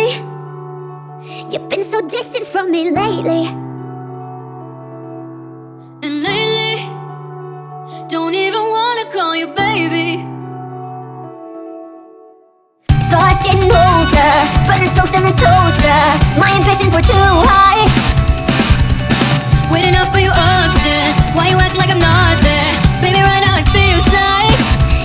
You've been so distant from me lately. And lately, don't even wanna call you baby. So I was getting older, burning toast in the toaster. My ambitions were too high. Waiting up for you upstairs. Why you act like I'm not there? Baby, right now it feels like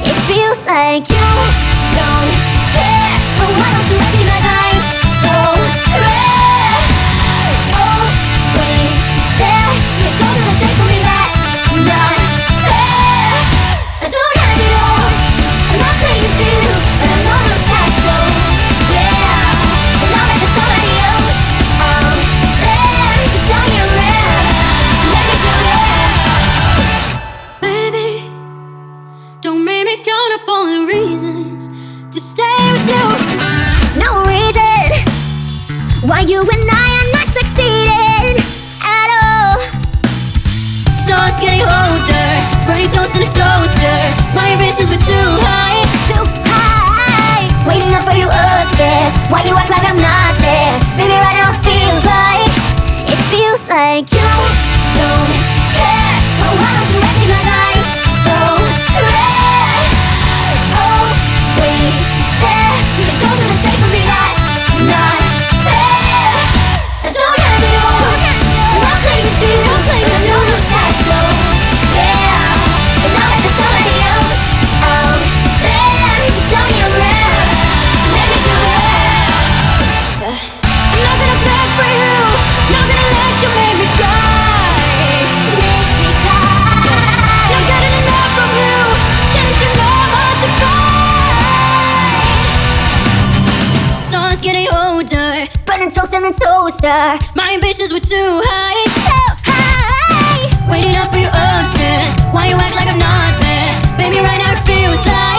you don't care. But why don't you recognize I'm so rare? Always there. You told me to stay for me, that's not fair. I don't have it all, I'm not claiming to, but I'm not real special. Yeah, and now that there's somebody else out there to tell me you're rare, to make me feel rare. baby, don't make me count up all the reasons to stay with you. No reason why you and I are not succeeding at all. So I was getting older, burning toast in a toaster. My ambitions were too high. Too high. Waiting up for you upstairs. Why you act like I'm not there? Baby, right now it feels like you don't care. But why don't you recognize I'm so rare? Always there. You told me to stay for me, that's not fair. I don't have it all, I'm not claiming to, but I'm not real special. Yeah, and now that there's somebody else out there to tell me I'm rare, to make me feel rare. I'm not gonna beg for you, not gonna let you make me cry. Make me cry. Not getting enough from you, didn't you know I'm hard to find? So I was getting older, Burning toast in the toaster. my ambitions were too high. Too high. Waiting up for you upstairs. Why you act like I'm not there? Baby, right now it feels like